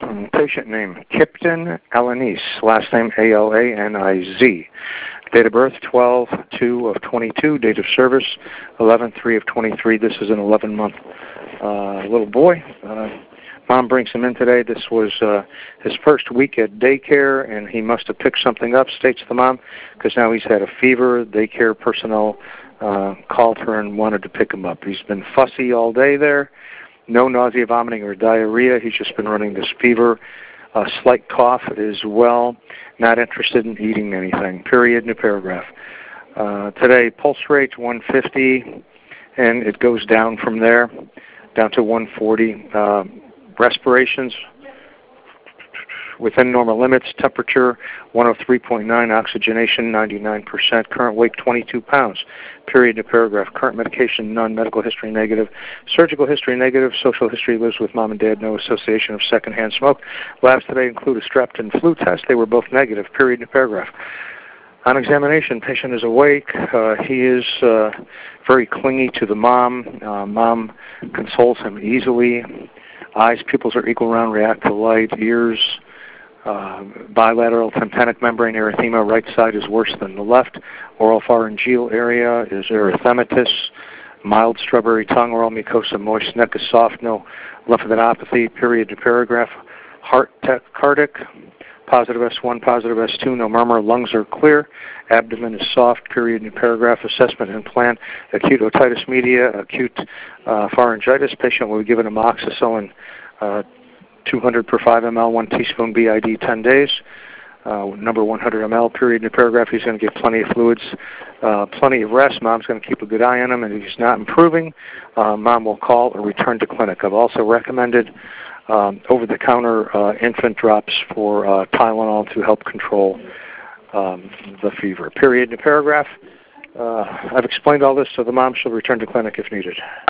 Patient name, Kipton Alaniz, last name Alaniz. Date of birth, 12/2 of 22. Date of service, 11/3 of 23. This is an 11-month little boy. Mom brings him in today. This was his first week at daycare, and he must have picked something up, states the mom, because now he's had a fever. Daycare personnel called her and wanted to pick him up. He's been fussy all day there. No nausea, vomiting, or diarrhea. He's just been running this fever. Slight cough as well. Not interested in eating anything. Period. New paragraph. Today, pulse rate 150, and it goes down from there, down to 140. Respirations within normal limits. Temperature 103.9. Oxygenation 99%. Current weight 22 pounds. Period. New paragraph. Current medication none. Medical history negative. Surgical history negative. Social history lives with mom and dad. No association of secondhand smoke. Labs today include a strep and flu test. They were both negative. Period. New paragraph. On examination, patient is awake. He is very clingy to the mom. Mom consoles him easily. Eyes, pupils are equal round, react to light. Ears, bilateral tympanic membrane erythema, right side is worse than the left. Oral pharyngeal area is erythematous. Mild strawberry tongue, oral mucosa moist, neck is soft, no lymphadenopathy. Period. To paragraph. Heart tachycardic, positive S1, positive S2, no murmur. Lungs are clear. Abdomen is soft. Period. New paragraph. Assessment and plan. Acute otitis media, acute pharyngitis. Patient will be given amoxicillin 200 per 5 ml, 1 teaspoon BID, 10 days. Number 100 ml. Period. New paragraph. He's going to get plenty of fluids, plenty of rest. Mom's going to keep a good eye on him, and if he's not improving, mom will call or return to clinic. I've also recommended over-the-counter infant drops for Tylenol to help control the fever. Period. New paragraph. I've explained all this to the mom. She'll return to clinic if needed.